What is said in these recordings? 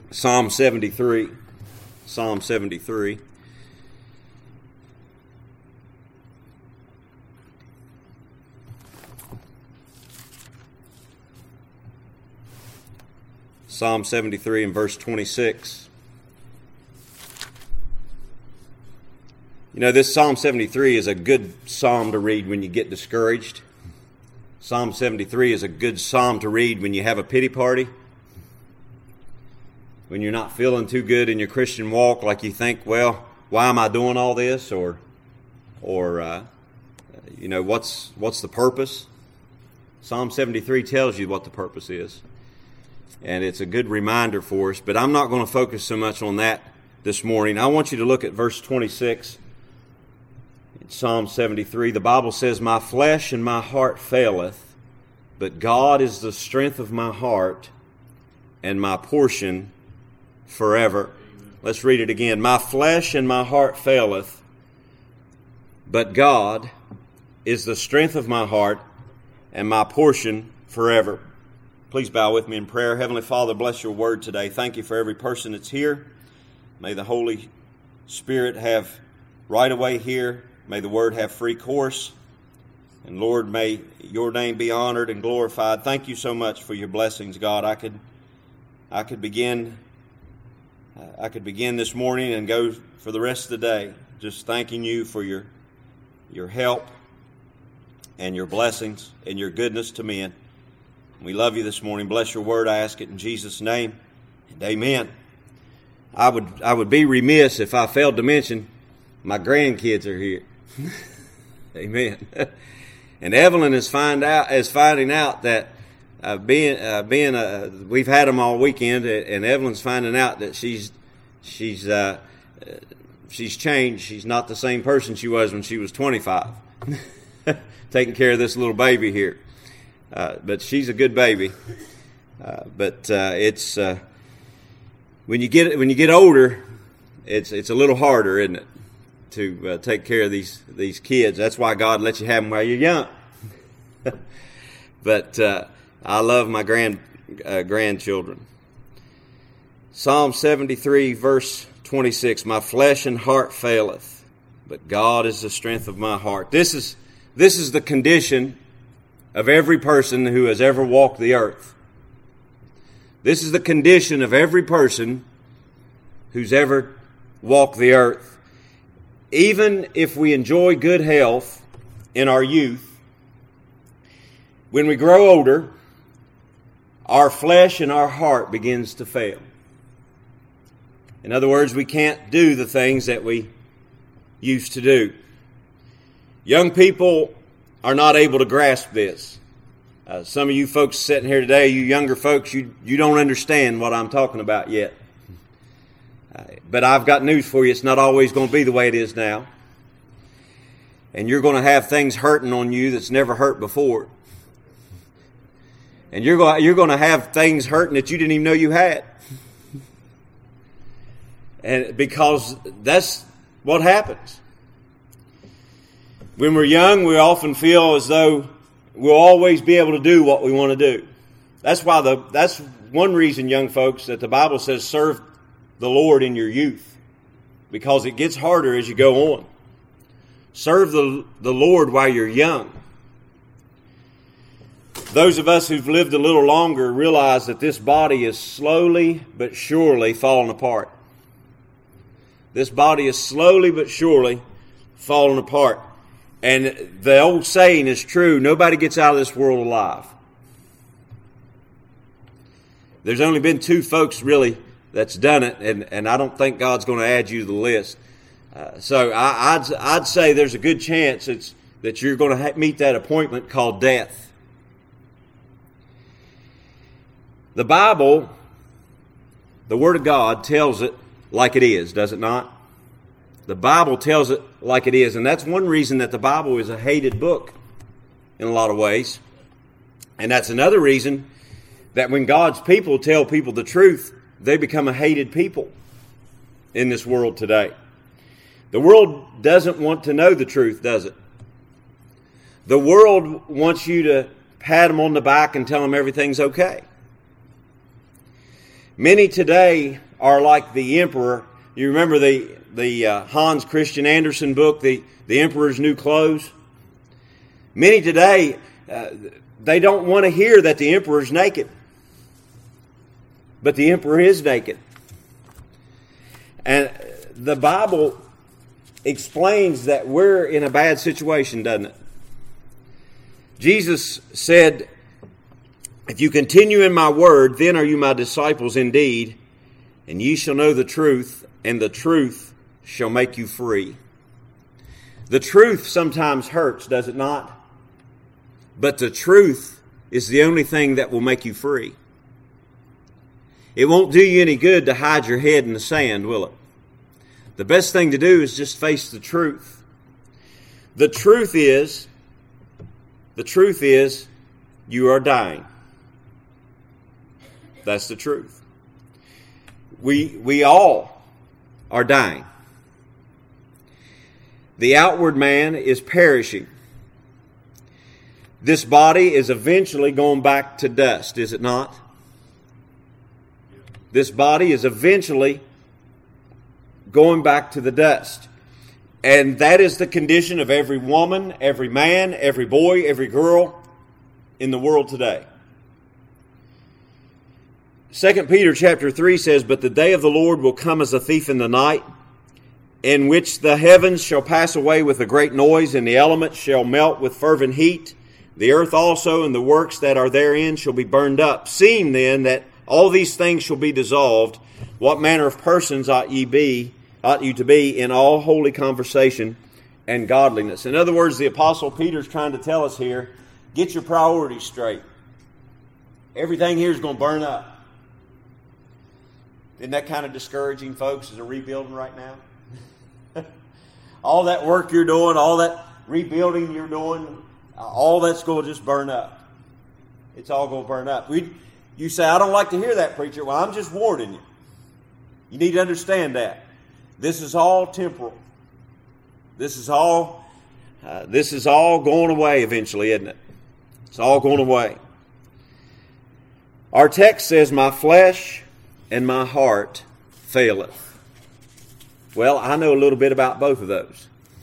Psalm 73. Psalm 73. Psalm 73 and verse 26. You know, this Psalm 73 is a good psalm to read when you get discouraged. Psalm 73 is a good psalm to read when you have a pity party. When you're not feeling too good in your Christian walk, like you think, well, why am I doing all this? Or what's the purpose? Psalm 73 tells you what the purpose is. And it's a good reminder for us. But I'm not going to focus so much on that this morning. I want you to look at verse 26 in Psalm 73. The Bible says, "My flesh and my heart faileth, but God is the strength of my heart and my portion forever." Let's read it again. "My flesh and my heart faileth, but God is the strength of my heart and my portion forever." Please bow with me in prayer. Heavenly Father, bless your word today. Thank you for every person that's here. May the Holy Spirit have right away here. May the word have free course. And Lord, may your name be honored and glorified. Thank you so much for your blessings, God. I could begin this morning and go for the rest of the day just thanking you for your help and your blessings and your goodness to men. We love you this morning. Bless your word. I ask it in Jesus' name. And amen. I would be remiss if I failed to mention my grandkids are here. Amen. And Evelyn is finding out that we've had them all weekend, and Evelyn's finding out that she's changed. She's not the same person she was when she was 25. Taking care of this little baby here. But she's a good baby. It's when you get older, it's a little harder, isn't it, to take care of these kids. That's why God lets you have them while you're young. But I love my grandchildren. Psalm 73, verse 26. "My flesh and heart faileth, but God is the strength of my heart." This is the condition of every person who has ever walked the earth. This is the condition of every person who's ever walked the earth. Even if we enjoy good health in our youth, when we grow older, our flesh and our heart begins to fail. In other words, we can't do the things that we used to do. Young people are not able to grasp this. Some of you folks sitting here today, you younger folks, you don't understand what I'm talking about yet. But I've got news for you. It's not always going to be the way it is now. And you're going to have things hurting on you that's never hurt before. And you're going to have things hurting that you didn't even know you had. And because that's what happens. When we're young, we often feel as though we'll always be able to do what we want to do. That's one reason, young folks, that the Bible says serve the Lord in your youth, because it gets harder as you go on. Serve the Lord while you're young. Those of us who've lived a little longer realize that this body is slowly but surely falling apart. This body is slowly but surely falling apart. And the old saying is true, nobody gets out of this world alive. There's only been 2 folks really that's done it, and I don't think God's going to add you to the list. So I'd say there's a good chance that you're going to meet that appointment called death. The Bible, the Word of God, tells it like it is, does it not? The Bible tells it like it is, and that's one reason that the Bible is a hated book in a lot of ways. And that's another reason that when God's people tell people the truth, they become a hated people in this world today. The world doesn't want to know the truth, does it? The world wants you to pat them on the back and tell them everything's okay. Many today are like the emperor. You remember the Hans Christian Andersen book, The Emperor's New Clothes? Many today, they don't want to hear that the emperor's naked. But the emperor is naked. And the Bible explains that we're in a bad situation, doesn't it? Jesus said, "If you continue in my word, then are you my disciples indeed, and ye shall know the truth, and the truth shall make you free." The truth sometimes hurts, does it not? But the truth is the only thing that will make you free. It won't do you any good to hide your head in the sand, will it? The best thing to do is just face the truth. The truth is you are dying. That's the truth. We all are dying. The outward man is perishing. This body is eventually going back to dust, is it not? This body is eventually going back to the dust. And that is the condition of every woman, every man, every boy, every girl in the world today. 2 Peter chapter 3 says, "But the day of the Lord will come as a thief in the night, in which the heavens shall pass away with a great noise, and the elements shall melt with fervent heat. The earth also and the works that are therein shall be burned up. Seeing then that all these things shall be dissolved, what manner of persons ought you to be in all holy conversation and godliness?" In other words, the Apostle Peter's trying to tell us here, get your priorities straight. Everything here is going to burn up. Isn't that kind of discouraging, folks, as a rebuilding right now? All that work you're doing, all that rebuilding you're doing, all that's going to just burn up. It's all going to burn up. You say, "I don't like to hear that, preacher." Well, I'm just warning you. You need to understand that. This is all temporal. This is all going away eventually, isn't it? It's all going away. Our text says, "My flesh and my heart faileth." Well, I know a little bit about both of those.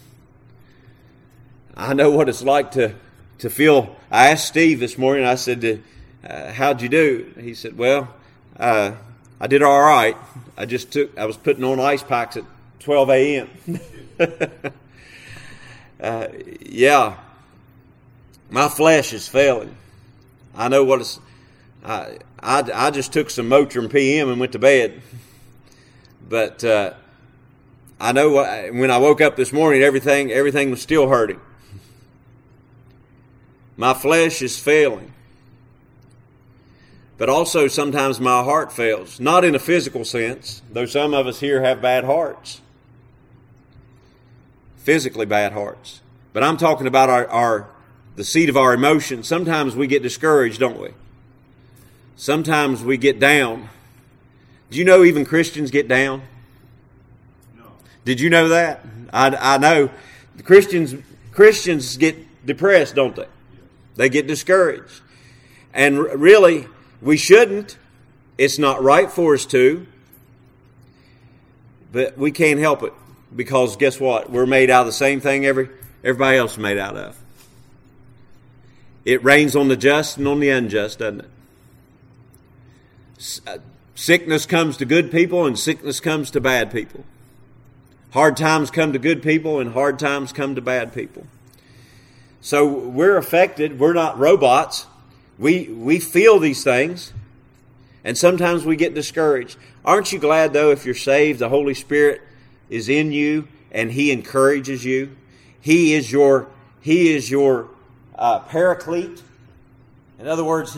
I know what it's like to feel. I asked Steve this morning, I said, "How'd you do?" He said, "Well, I did all right. I was putting on ice packs at 12 a.m. Yeah, my flesh is failing. I know what it's. I just took some Motrin PM and went to bed. But I know when I woke up this morning, everything was still hurting. My flesh is failing. But also sometimes my heart fails. Not in a physical sense, though some of us here have bad hearts. Physically bad hearts. But I'm talking about the seat of our emotions. Sometimes we get discouraged, don't we? Sometimes we get down. Do you know even Christians get down? No. Did you know that? I know Christians get depressed, don't they? They get discouraged. And really, we shouldn't. It's not right for us to. But we can't help it. Because guess what? We're made out of the same thing everybody else is made out of. It rains on the just and on the unjust, doesn't it? Sickness comes to good people and sickness comes to bad people. Hard times come to good people and hard times come to bad people. So we're affected. We're not robots. We feel these things. And sometimes we get discouraged. Aren't you glad, though, if you're saved, the Holy Spirit is in you and He encourages you? He is your paraclete. In other words,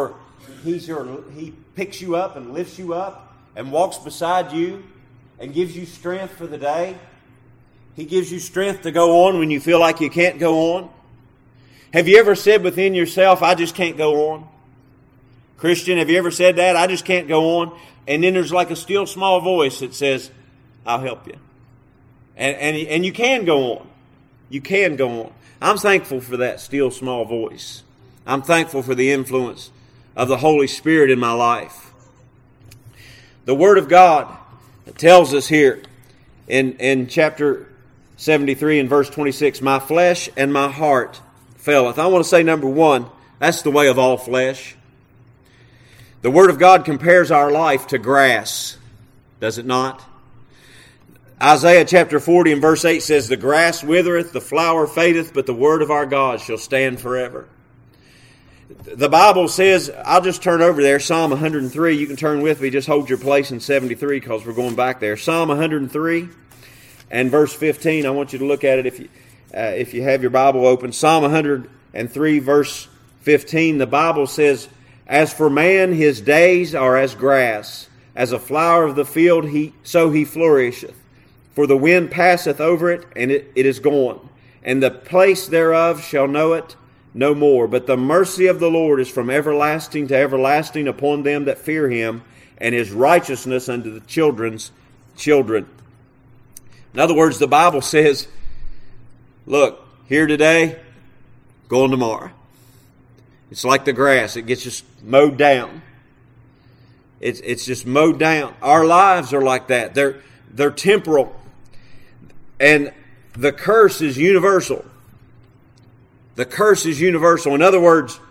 He picks you up and lifts you up and walks beside you and gives you strength for the day. He gives you strength to go on when you feel like you can't go on. Have you ever said within yourself, "I just can't go on"? Christian, have you ever said that? "I just can't go on"? And then there's like a still small voice that says, "I'll help you." And you can go on. You can go on. I'm thankful for that still small voice. I'm thankful for the influence of the Holy Spirit in my life. The Word of God tells us here in chapter 73 and verse 26, my flesh and my heart faileth. I want to say number one, that's the way of all flesh. The Word of God compares our life to grass, does it not? Isaiah chapter 40 and verse 8 says, the grass withereth, the flower fadeth, but the word of our God shall stand forever. The Bible says, I'll just turn over there, Psalm 103. You can turn with me, just hold your place in 73 because we're going back there. Psalm 103 and verse 15. I want you to look at it if you have your Bible open. Psalm 103 verse 15. The Bible says, as for man, his days are as grass, as a flower of the field, so he flourisheth. For the wind passeth over it, and it is gone, and the place thereof shall know it no more. But the mercy of the Lord is from everlasting to everlasting upon them that fear him, and his righteousness unto the children's children. In other words, the Bible says, look, here today, going tomorrow. It's like the grass. It gets just mowed down. It's just mowed down. Our lives are like that. They're temporal. And the curse is universal. The curse is universal. In other words,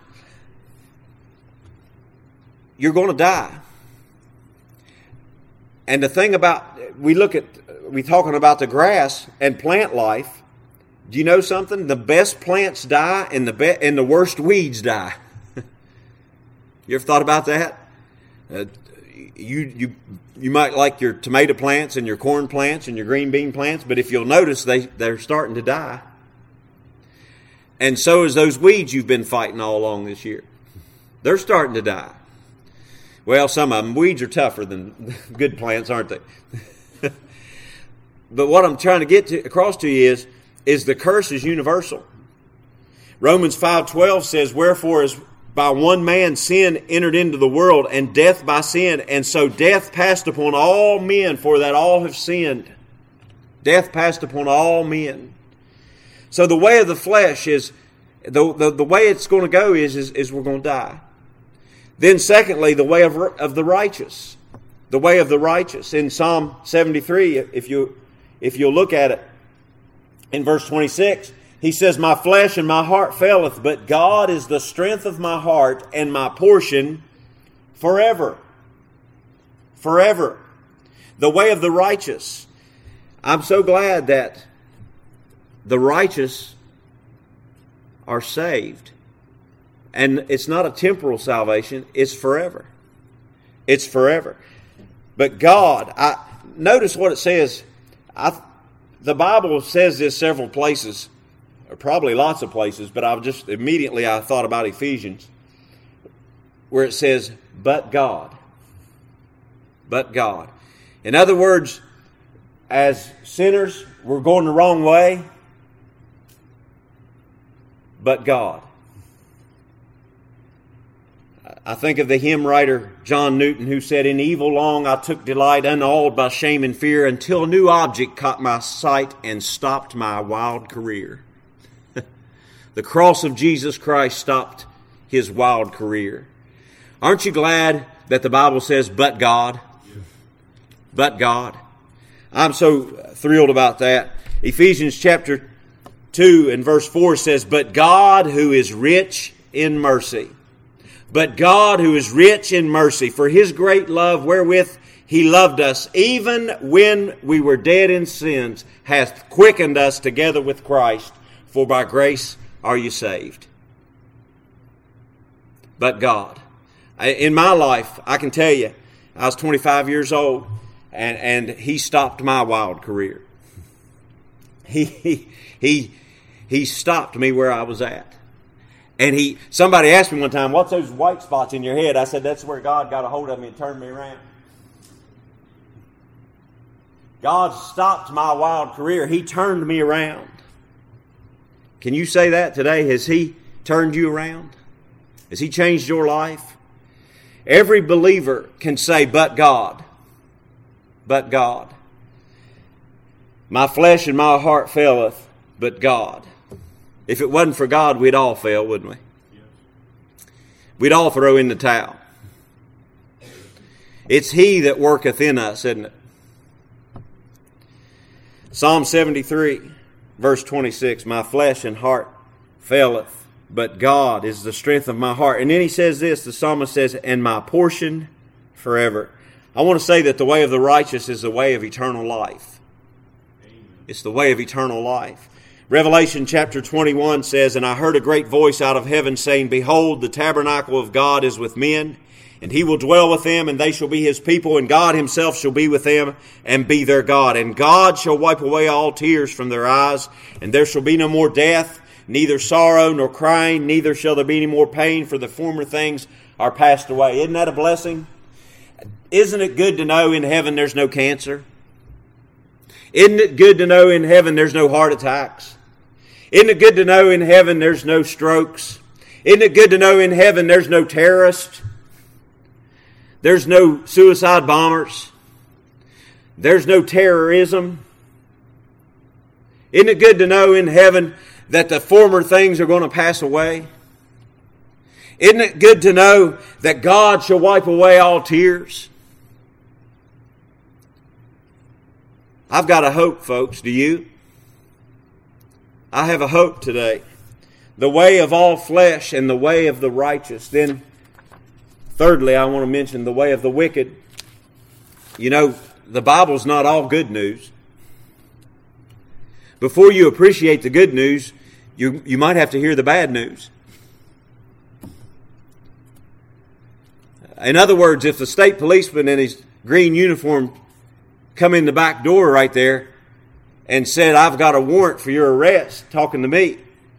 you're going to die. And the thing about, we're talking about the grass and plant life. Do you know something? The best plants die and the worst weeds die. You ever thought about that? You might like your tomato plants and your corn plants and your green bean plants, but if you'll notice, they're starting to die. And so is those weeds you've been fighting all along this year. They're starting to die. Well, some of them, weeds are tougher than good plants, aren't they? But what I'm trying to get across to you is the curse is universal. Romans 5:12 says, wherefore is by one man sin entered into the world, and death by sin, and so death passed upon all men, for that all have sinned. Death passed upon all men. So the way of the flesh is, the way it's going to go is we're going to die. Then secondly, the way of the righteous. The way of the righteous. In Psalm 73, if you'll look at it, in verse 26, he says, my flesh and my heart faileth, but God is the strength of my heart and my portion forever. Forever. The way of the righteous. I'm so glad that the righteous are saved. And it's not a temporal salvation, it's forever. It's forever. But God, notice what it says. The Bible says this several places, or probably lots of places, but I thought about Ephesians, where it says, but God. But God. In other words, as sinners, we're going the wrong way, but God. I think of the hymn writer John Newton, who said, in evil long I took delight, unawed by shame and fear, until a new object caught my sight and stopped my wild career. The cross of Jesus Christ stopped his wild career. Aren't you glad that the Bible says, but God? But God. I'm so thrilled about that. Ephesians chapter 2 and verse 4 says, but God who is rich in mercy. But God who is rich in mercy, for his great love wherewith he loved us, even when we were dead in sins, hath quickened us together with Christ. For by grace are you saved. But God. In my life, I can tell you, I was 25 years old, and he stopped my wild career. He stopped me where I was at. And somebody asked me one time, what's those white spots in your head? I said, that's where God got a hold of me and turned me around. God stopped my wild career. He turned me around. Can you say that today? Has he turned you around? Has he changed your life? Every believer can say, but God. But God. My flesh and my heart faileth, but God. If it wasn't for God, we'd all fail, wouldn't we? Yes. We'd all throw in the towel. It's He that worketh in us, isn't it? Psalm 73, verse 26, my flesh and heart faileth, but God is the strength of my heart. And then he says this, the psalmist says, and my portion forever. I want to say that the way of the righteous is the way of eternal life. Amen. It's the way of eternal life. Revelation chapter 21 says, and I heard a great voice out of heaven saying, behold, the tabernacle of God is with men, and He will dwell with them, and they shall be His people, and God Himself shall be with them, and be their God. And God shall wipe away all tears from their eyes, and there shall be no more death, neither sorrow nor crying, neither shall there be any more pain, for the former things are passed away. Isn't that a blessing? Isn't it good to know in heaven there's no cancer? Isn't it good to know in heaven there's no heart attacks? Isn't it good to know in heaven there's no strokes? Isn't it good to know in heaven there's no terrorists? There's no suicide bombers. There's no terrorism. Isn't it good to know in heaven that the former things are going to pass away? Isn't it good to know that God shall wipe away all tears? I've got a hope, folks. Do you? I have a hope today. The way of all flesh and the way of the righteous. Then, thirdly, I want to mention the way of the wicked. You know, the Bible's not all good news. Before you appreciate the good news, you might have to hear the bad news. In other words, if the state policeman in his green uniform come in the back door right there and said, I've got a warrant for your arrest, talking to me,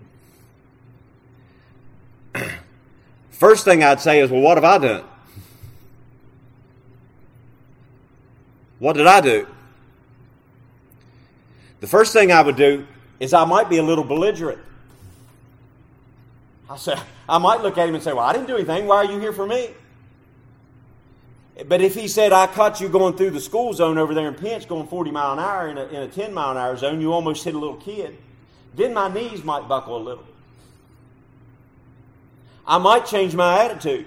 first thing I'd say is, well, what have I done? What did I do? The first thing I would do is I might be a little belligerent. I might look at him and say, well, I didn't do anything. Why are you here for me? But if he said, I caught you going through the school zone over there in Pinch, going 40 mile an hour in a 10 mile an hour zone, you almost hit a little kid, then my knees might buckle a little. I might change my attitude.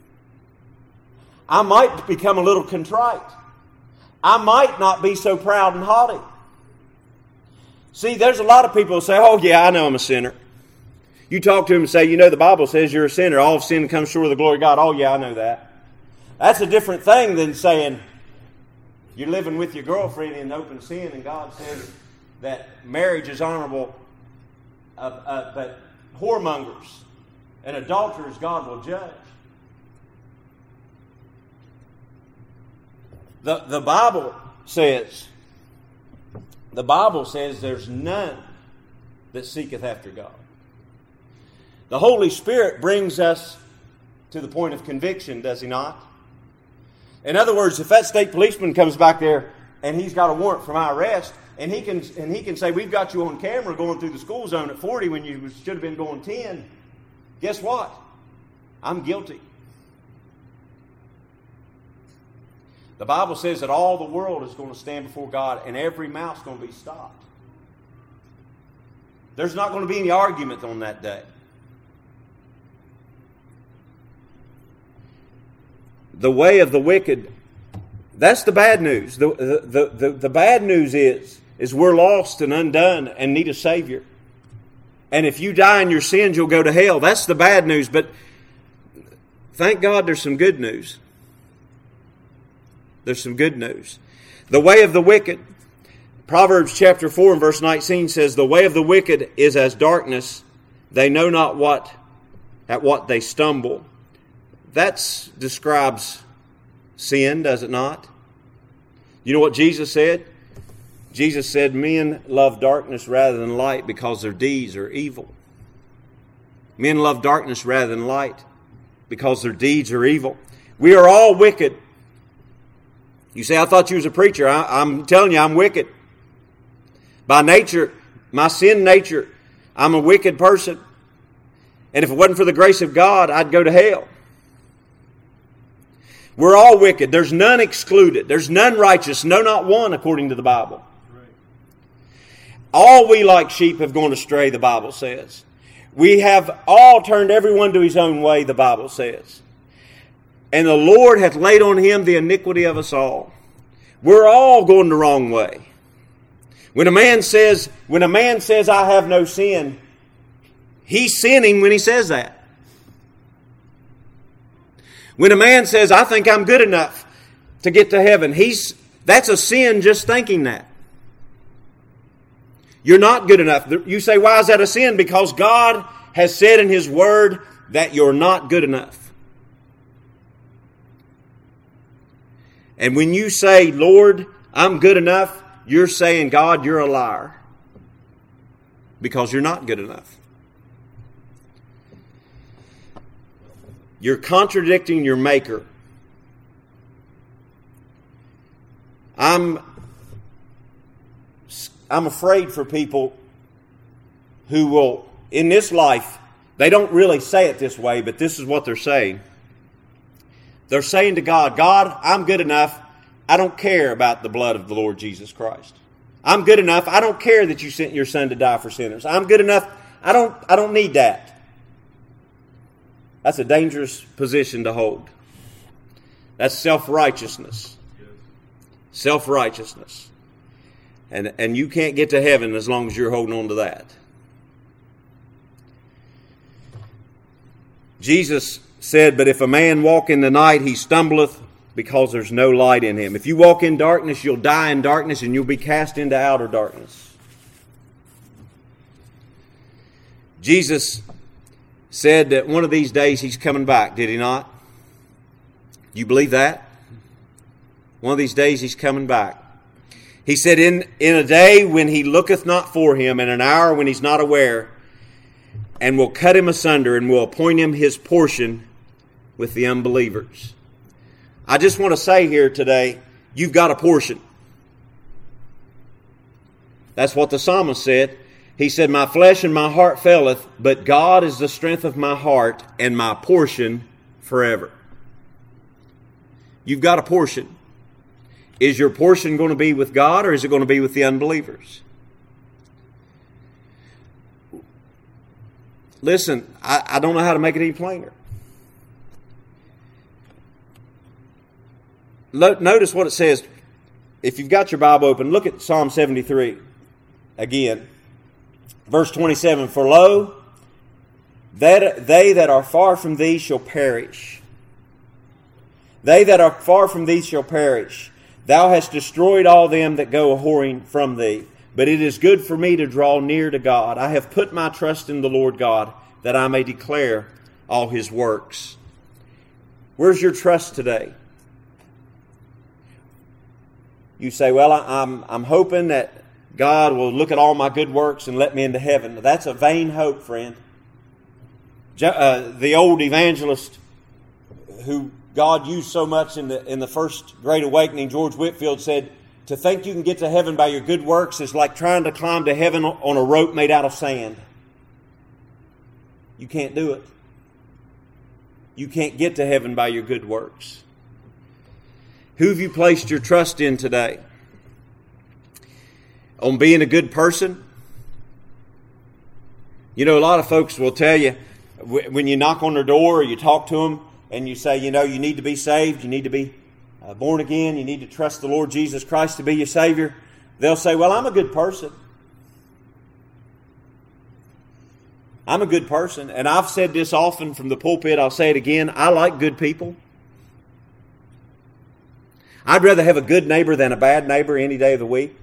I might become a little contrite. I might not be so proud and haughty. See, there's a lot of people who say, oh yeah, I know I'm a sinner. You talk to them and say, you know, the Bible says you're a sinner. All of sin comes short of the glory of God. Oh yeah, I know that. That's a different thing than saying you're living with your girlfriend in open sin and God says that marriage is honorable, but whoremongers and adulterers God will judge. The Bible says there's none that seeketh after God. The Holy Spirit brings us to the point of conviction, does He not? In other words, if that state policeman comes back there and he's got a warrant for my arrest, and he can say, we've got you on camera going through the school zone at 40 when you should have been going 10, guess what? I'm guilty. The Bible says that all the world is going to stand before God and every mouth's going to be stopped. There's not going to be any argument on that day. The way of the wicked, that's the bad news. The bad news is we're lost and undone and need a Savior. And if you die in your sins, you'll go to hell. That's the bad news. But thank God there's some good news. There's some good news. The way of the wicked, Proverbs chapter 4 and verse 19 says, the way of the wicked is as darkness. They know not at what they stumble. That describes sin, does it not? You know what Jesus said? Jesus said, men love darkness rather than light because their deeds are evil. Men love darkness rather than light because their deeds are evil. We are all wicked. You say, I thought you was a preacher. I'm telling you, I'm wicked. By nature, my sin nature, I'm a wicked person. And if it wasn't for the grace of God, I'd go to hell. We're all wicked. There's none excluded. There's none righteous. No, not one, according to the Bible. Right. All we like sheep have gone astray, the Bible says. We have all turned everyone to his own way, the Bible says. and the Lord hath laid on him the iniquity of us all. We're all going the wrong way. When a man says, I have no sin, he's sinning when he says that. When a man says, I think I'm good enough to get to heaven, that's a sin just thinking that. You're not good enough. You say, why is that a sin? Because God has said in His Word that you're not good enough. And when you say, Lord, I'm good enough, you're saying, God, you're a liar. Because you're not good enough. You're contradicting your Maker. I'm afraid for people who will, in this life, they don't really say it this way, but this is what they're saying. They're saying to God, God, I'm good enough. I don't care about the blood of the Lord Jesus Christ. I'm good enough. I don't care that you sent your Son to die for sinners. I'm good enough. I don't need that. That's a dangerous position to hold. That's self-righteousness. Self-righteousness. And you can't get to heaven as long as you're holding on to that. Jesus said, but if a man walk in the night, he stumbleth because there's no light in him. If you walk in darkness, you'll die in darkness and you'll be cast into outer darkness. Jesus said that one of these days He's coming back, did He not? You believe that? One of these days He's coming back. He said, in a day when He looketh not for him, and an hour when He's not aware, and will cut him asunder, and will appoint him his portion with the unbelievers. I just want to say here today, you've got a portion. That's what the psalmist said. He said, my flesh and my heart faileth, but God is the strength of my heart and my portion forever. You've got a portion. Is your portion going to be with God, or is it going to be with the unbelievers? Listen, I don't know how to make it any plainer. Notice what it says. If you've got your Bible open, look at Psalm 73 again. Verse 27, for lo, they that are far from Thee shall perish. They that are far from Thee shall perish. Thou hast destroyed all them that go a-whoring from Thee. But it is good for me to draw near to God. I have put my trust in the Lord God, that I may declare all His works. Where's your trust today? You say, well, I'm hoping that God will look at all my good works and let me into heaven. That's a vain hope, friend. The old evangelist who God used so much in the first Great Awakening, George Whitefield, said, to think you can get to heaven by your good works is like trying to climb to heaven on a rope made out of sand. You can't do it. You can't get to heaven by your good works. Who have you placed your trust in today? On being a good person? You know, a lot of folks will tell you, when you knock on their door or you talk to them and you say, you know, you need to be saved, you need to be born again, you need to trust the Lord Jesus Christ to be your Savior, they'll say, well, I'm a good person. I'm a good person. And I've said this often from the pulpit, I'll say it again, I like good people. I'd rather have a good neighbor than a bad neighbor any day of the week.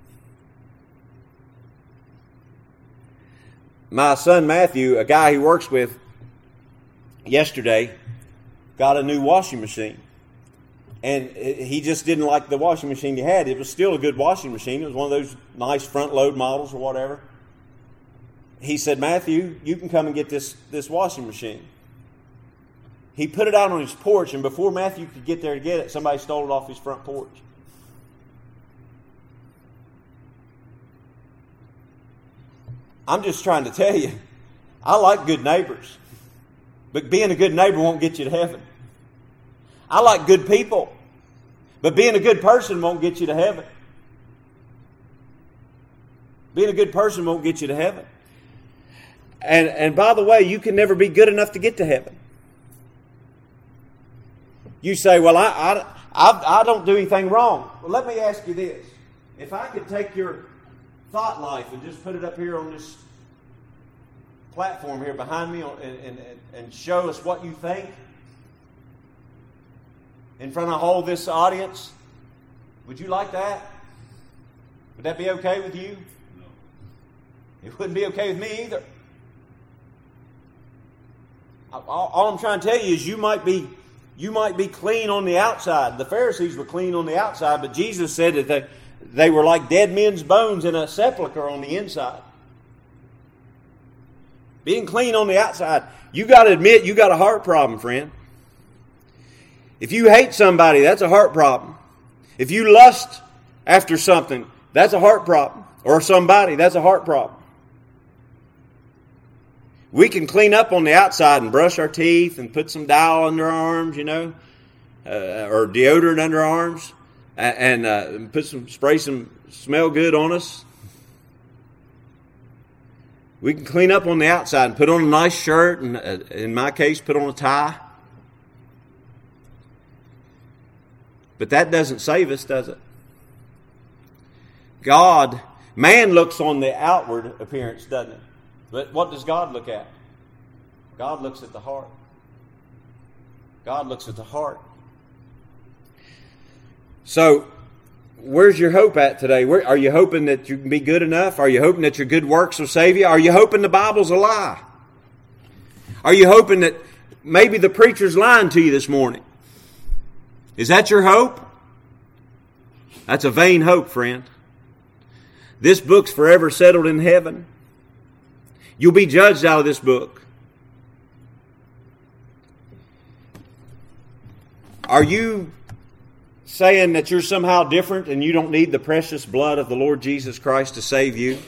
My son Matthew, a guy he works with, yesterday got a new washing machine. And he just didn't like the washing machine he had. It was still a good washing machine. It was one of those nice front load models or whatever. He said, Matthew, you can come and get this washing machine. He put it out on his porch, and before Matthew could get there to get it, somebody stole it off his front porch. I'm just trying to tell you, I like good neighbors. But being a good neighbor won't get you to heaven. I like good people. But being a good person won't get you to heaven. Being a good person won't get you to heaven. And by the way, you can never be good enough to get to heaven. You say, well, I don't do anything wrong. Well, let me ask you this. If I could take your thought life and just put it up here on this platform here behind me and show us what you think in front of all this audience, would you like that? Would that be okay with you? No. It wouldn't be okay with me either. All I'm trying to tell you is you might be clean on the outside. The Pharisees were clean on the outside, but Jesus said that they were like dead men's bones in a sepulcher on the inside. Being clean on the outside. You got to admit you got a heart problem, friend. If you hate somebody, that's a heart problem. If you lust after something, that's a heart problem. Or somebody, that's a heart problem. We can clean up on the outside and brush our teeth and put some Dial under our arms, or deodorant under our arms, and spray some smell good on us. We can clean up on the outside and put on a nice shirt, and in my case, put on a tie. But that doesn't save us, does it? Man looks on the outward appearance, doesn't it? But what does God look at? God looks at the heart. God looks at the heart. So, where's your hope at today? Are you hoping that you can be good enough? Are you hoping that your good works will save you? Are you hoping the Bible's a lie? Are you hoping that maybe the preacher's lying to you this morning? Is that your hope? That's a vain hope, friend. This book's forever settled in heaven. You'll be judged out of this book. Are you saying that you're somehow different and you don't need the precious blood of the Lord Jesus Christ to save you?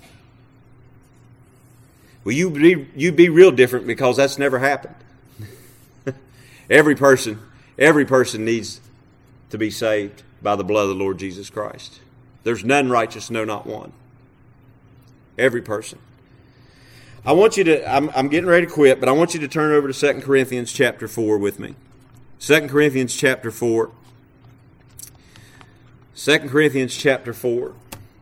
Well, you be real different, because that's never happened. Every person needs to be saved by the blood of the Lord Jesus Christ. There's none righteous, no, not one. Every person. I want you to, I'm getting ready to quit, but I want you to turn over to 2 Corinthians chapter 4 with me. 2 Corinthians chapter 4. 2 Corinthians chapter 4.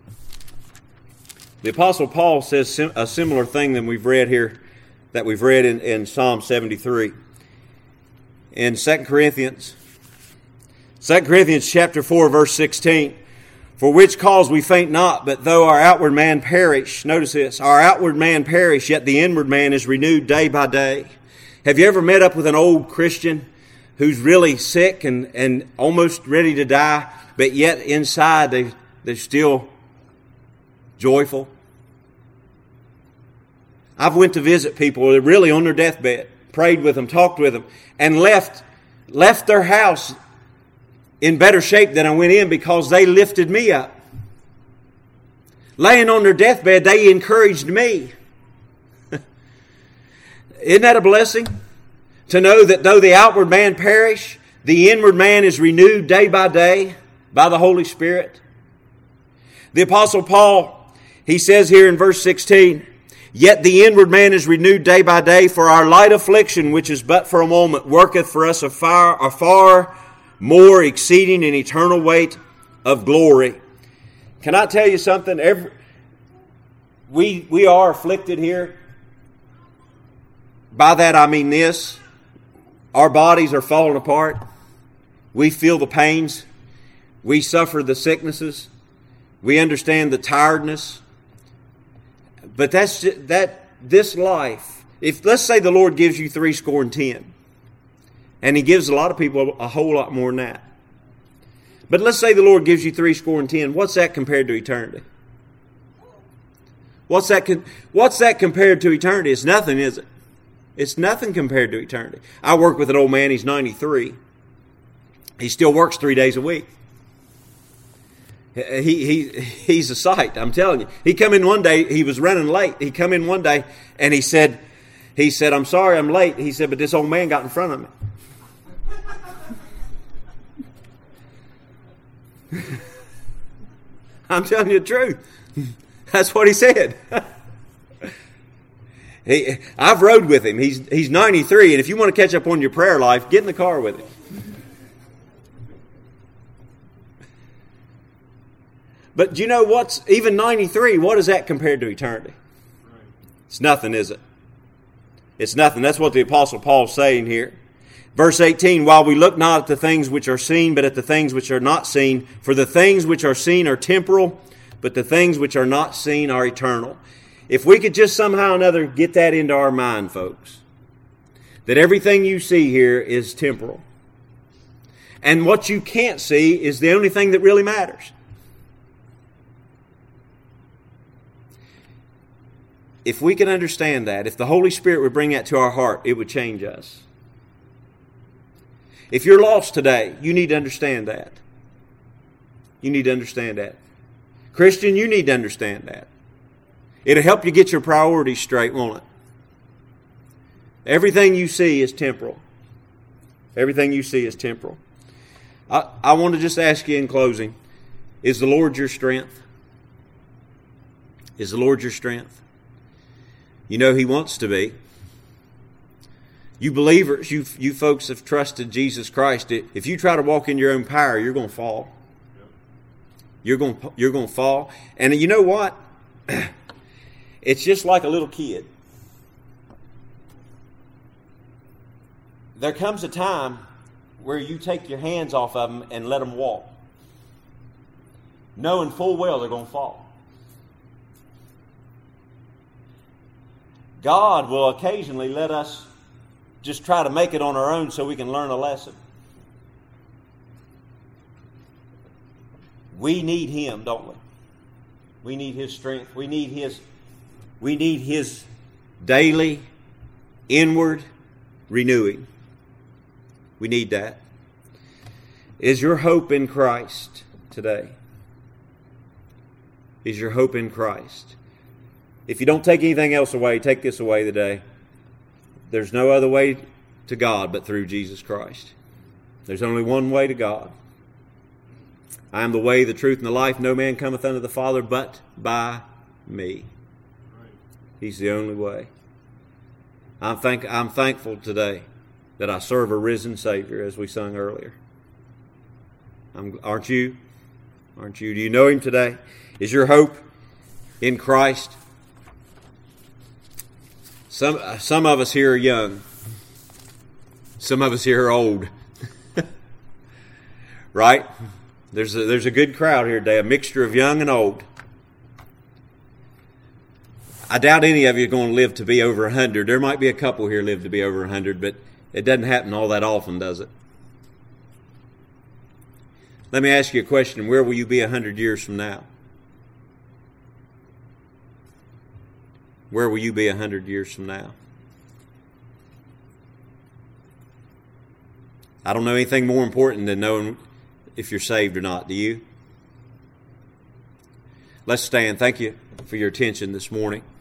The Apostle Paul says a similar thing than we've read here, that we've read in Psalm 73. In 2 Corinthians chapter 4, verse 16. For which cause we faint not, but though our outward man perish, notice this, our outward man perish, yet the inward man is renewed day by day. Have you ever met up with an old Christian who's really sick and almost ready to die, but yet inside they're still joyful? I've went to visit people who are really on their deathbed, prayed with them, talked with them, and left their house in better shape than I went in, because they lifted me up. Laying on their deathbed, they encouraged me. Isn't that a blessing? To know that though the outward man perish, the inward man is renewed day by day by the Holy Spirit. The Apostle Paul, he says here in verse 16, yet the inward man is renewed day by day, for our light affliction, which is but for a moment, worketh for us a far more exceeding and eternal weight of glory. Can I tell you something? We are afflicted here. By that I mean this. Our bodies are falling apart. We feel the pains. We suffer the sicknesses. We understand the tiredness. But this life, if let's say the Lord gives you 70, and He gives a lot of people a whole lot more than that. But let's say the Lord gives you 70. What's that compared to eternity? What's that compared to eternity? It's nothing, is it? It's nothing compared to eternity. I work with an old man. He's 93. He still works 3 days a week. He's a sight, I'm telling you. He come in one day. He was running late. He come in one day and he said, I'm sorry I'm late. He said, but this old man got in front of me. I'm telling you the truth. That's what he said. I've rode with him. He's 93, and if you want to catch up on your prayer life, get in the car with him. But do you know what's even 93? What is that compared to eternity? It's nothing, is it? It's nothing. That's what the Apostle Paul's saying here. Verse 18, while we look not at the things which are seen, but at the things which are not seen. For the things which are seen are temporal, but the things which are not seen are eternal. If we could just somehow or another get that into our mind, folks, that everything you see here is temporal. And what you can't see is the only thing that really matters. If we can understand that, if the Holy Spirit would bring that to our heart, it would change us. If you're lost today, you need to understand that. You need to understand that. Christian, you need to understand that. It'll help you get your priorities straight, won't it? Everything you see is temporal. Everything you see is temporal. I want to just ask you in closing, is the Lord your strength? Is the Lord your strength? You know He wants to be. You believers, you folks have trusted Jesus Christ. If you try to walk in your own power, you're going to fall. You're going to fall. And you know what? It's just like a little kid. There comes a time where you take your hands off of them and let them walk, knowing full well they're going to fall. God will occasionally let us just try to make it on our own so we can learn a lesson. We need Him, don't we? We need His strength. We need His daily inward renewing. We need that. Is your hope in Christ today? Is your hope in Christ? If you don't take anything else away, take this away today. There's no other way to God but through Jesus Christ. There's only one way to God. I am the way, the truth, and the life. No man cometh unto the Father but by me. He's the only way. I'm thankful today that I serve a risen Savior, as we sung earlier. Aren't you? Aren't you? Do you know Him today? Is your hope in Christ? Some of us here are young. Some of us here are old. Right? There's a good crowd here today, a mixture of young and old. I doubt any of you are going to live to be over 100. There might be a couple here live to be over 100, but it doesn't happen all that often, does it? Let me ask you a question. Where will you be 100 years from now? Where will you be 100 years from now? I don't know anything more important than knowing if you're saved or not. Do you? Let's stand. Thank you for your attention this morning.